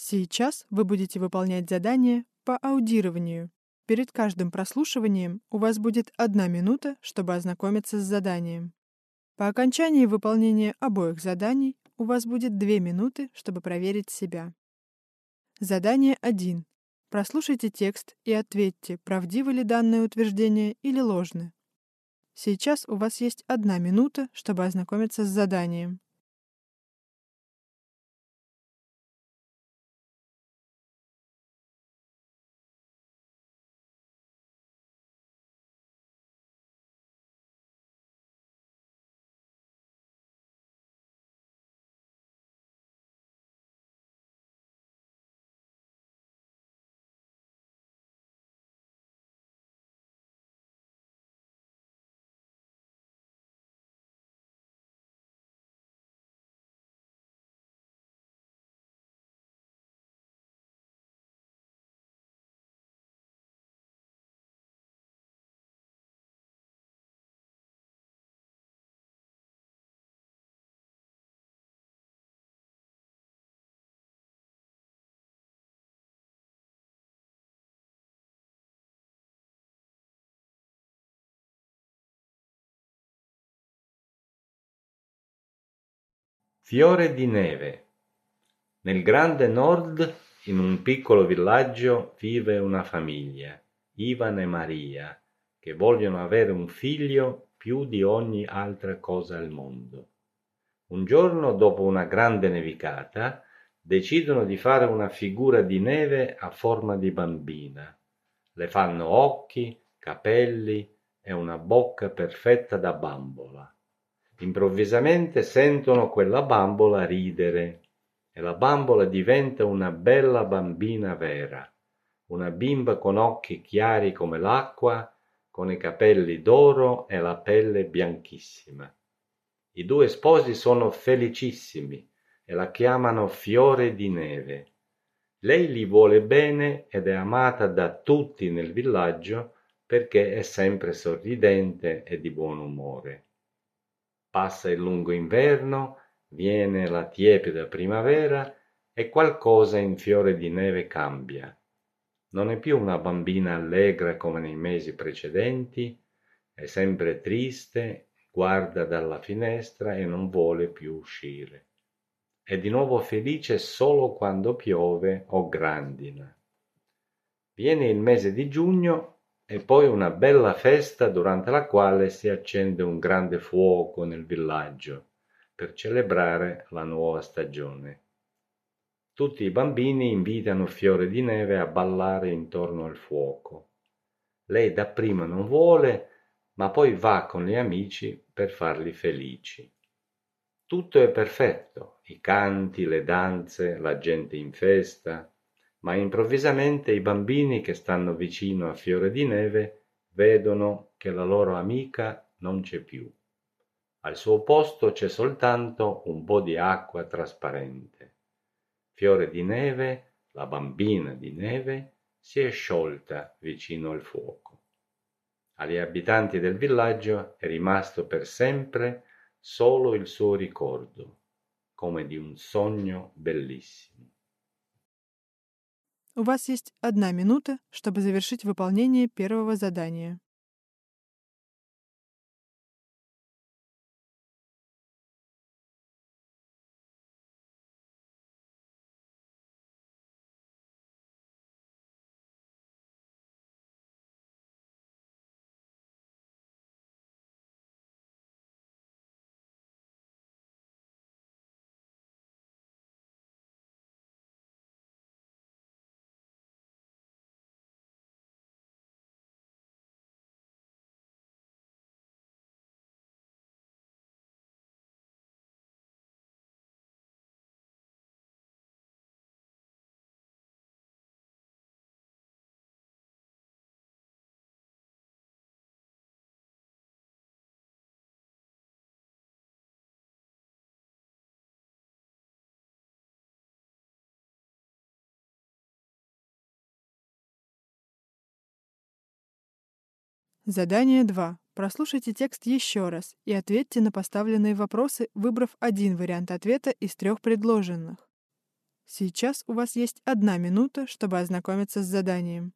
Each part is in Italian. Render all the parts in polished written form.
Сейчас вы будете выполнять задание по аудированию. Перед каждым прослушиванием у вас будет 1 минута, чтобы ознакомиться с заданием. По окончании выполнения обоих заданий у вас будет 2 минуты, чтобы проверить себя. Задание 1. Прослушайте текст и ответьте, правдивы ли данное утверждение или ложны. Сейчас у вас есть 1 минута, чтобы ознакомиться с заданием. Fiore di neve. Nel grande nord, in un piccolo villaggio, vive una famiglia, Ivan e Maria, che vogliono avere un figlio più di ogni altra cosa al mondo. Un giorno, dopo una grande nevicata, decidono di fare una figura di neve a forma di bambina. Le fanno occhi, capelli e una bocca perfetta da bambola. Improvvisamente sentono quella bambola ridere e la bambola diventa una bella bambina vera, una bimba con occhi chiari come l'acqua, con i capelli d'oro e la pelle bianchissima. I due sposi sono felicissimi e la chiamano Fiore di neve. Lei gli vuole bene ed è amata da tutti nel villaggio perché è sempre sorridente e di buon umore. Passa il lungo inverno, viene la tiepida primavera e qualcosa in Fiore di neve cambia. Non è più una bambina allegra come nei mesi precedenti, è sempre triste, guarda dalla finestra e non vuole più uscire. È di nuovo felice solo quando piove o grandina. Viene il mese di giugno e poi una bella festa durante la quale si accende un grande fuoco nel villaggio per celebrare la nuova stagione. Tutti i bambini invitano Fiore di neve a ballare intorno al fuoco. Lei dapprima non vuole, ma poi va con gli amici per farli felici. Tutto è perfetto, i canti, le danze, la gente in festa, ma improvvisamente i bambini che stanno vicino a Fiore di neve vedono che la loro amica non c'è più. Al suo posto c'è soltanto un po' di acqua trasparente. Fiore di neve, la bambina di neve, si è sciolta vicino al fuoco. Agli abitanti del villaggio è rimasto per sempre solo il suo ricordo, come di un sogno bellissimo. У вас есть 1 минута, чтобы завершить выполнение первого задания. Задание 2. Прослушайте текст еще раз и ответьте на поставленные вопросы, выбрав один вариант ответа из 3 предложенных. Сейчас у вас есть 1 минута, чтобы ознакомиться с заданием.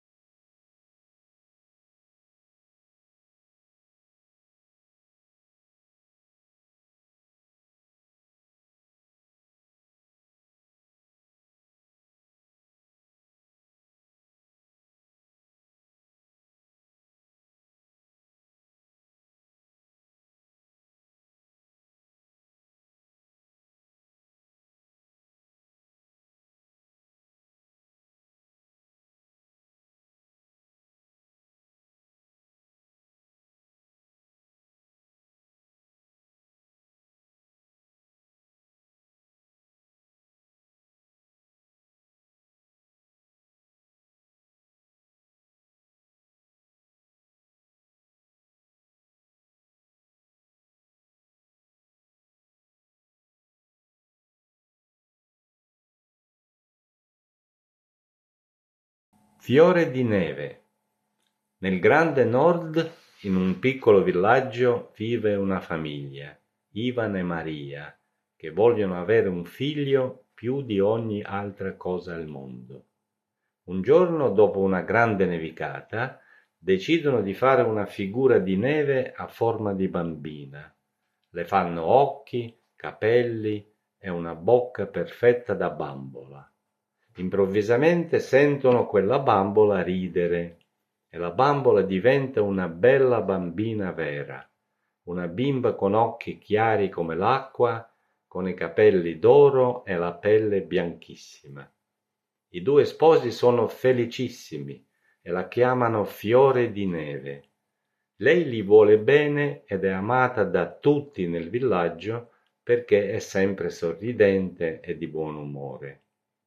Fiore di neve. Nel grande nord, in un piccolo villaggio, vive una famiglia, Ivan e Maria, che vogliono avere un figlio più di ogni altra cosa al mondo. Un giorno, dopo una grande nevicata, decidono di fare una figura di neve a forma di bambina. Le fanno occhi, capelli e una bocca perfetta da bambola. Improvvisamente sentono quella bambola ridere e la bambola diventa una bella bambina vera, una bimba con occhi chiari come l'acqua, con i capelli d'oro e la pelle bianchissima. I due sposi sono felicissimi e la chiamano Fiore di neve. Lei gli vuole bene ed è amata da tutti nel villaggio perché è sempre sorridente e di buon umore.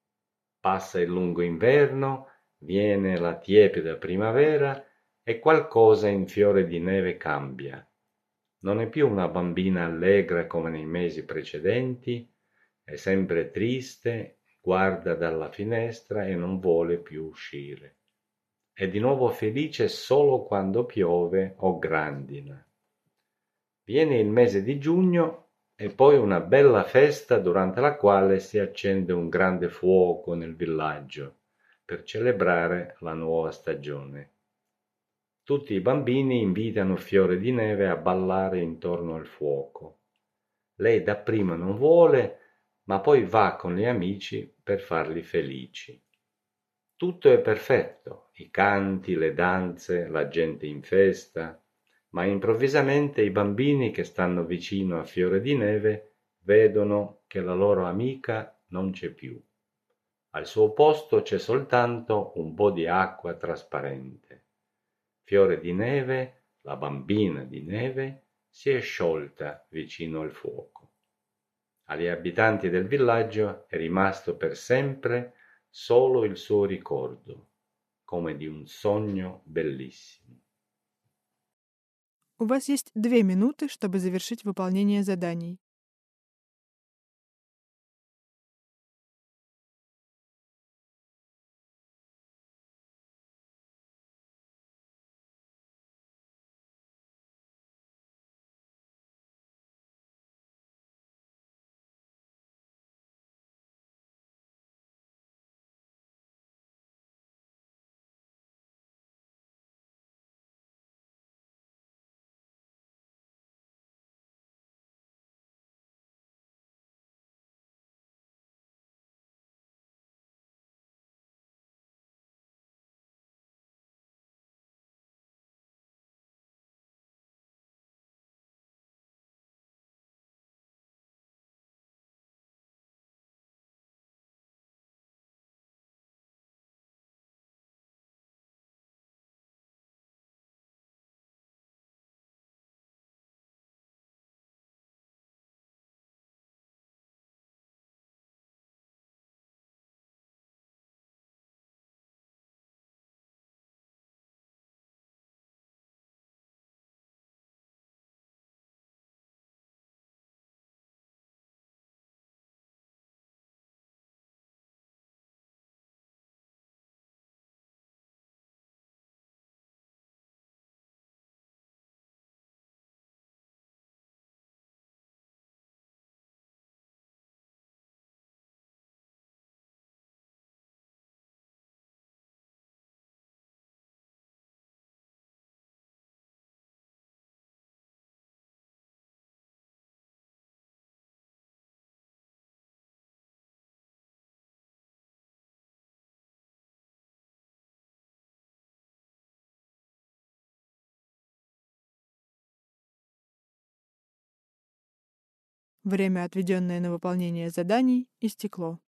Passa il lungo inverno, viene la tiepida primavera e qualcosa in Fiore di neve cambia. Non è più una bambina allegra come nei mesi precedenti, è sempre triste, guarda dalla finestra e non vuole più uscire. È di nuovo felice solo quando piove o grandina. Viene il mese di giugno e poi una bella festa durante la quale si accende un grande fuoco nel villaggio per celebrare la nuova stagione. Tutti i bambini invitano Fiore di neve a ballare intorno al fuoco. Lei dapprima non vuole, ma poi va con gli amici per farli felici. Tutto è perfetto, i canti, le danze, la gente in festa, ma improvvisamente i bambini che stanno vicino a Fiore di neve vedono che la loro amica non c'è più. Al suo posto c'è soltanto un po' di acqua trasparente. Fiore di neve, la bambina di neve, si è sciolta vicino al fuoco. Agli abitanti del villaggio è rimasto per sempre solo il suo ricordo, come di un sogno bellissimo. У вас есть 2 минуты, чтобы завершить выполнение заданий. Время, отведенное на выполнение заданий, истекло.